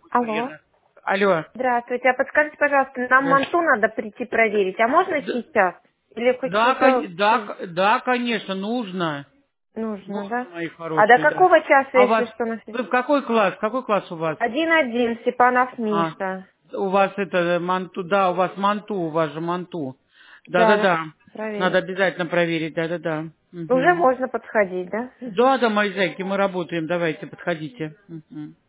Алло. Алло. Здравствуйте. А подскажите, пожалуйста, нам Да, манту надо прийти проверить. А можно сейчас? Или хоть да, что-то да, конечно, нужно. нужно, Нужно, да? мои А до хорошие, да. какого часа, А у вас, если что, на связи? вы в какой класс? Какой класс у вас? 1-1, Степанов А, Миша. у вас это манту, да, у вас манту, у вас же манту. Да, да, Да-да-да. Надо проверить. обязательно проверить, да-да-да. Уже Мгм. можно подходить, да? Да, да, мои зайки, мы работаем, давайте, подходите. Мгм.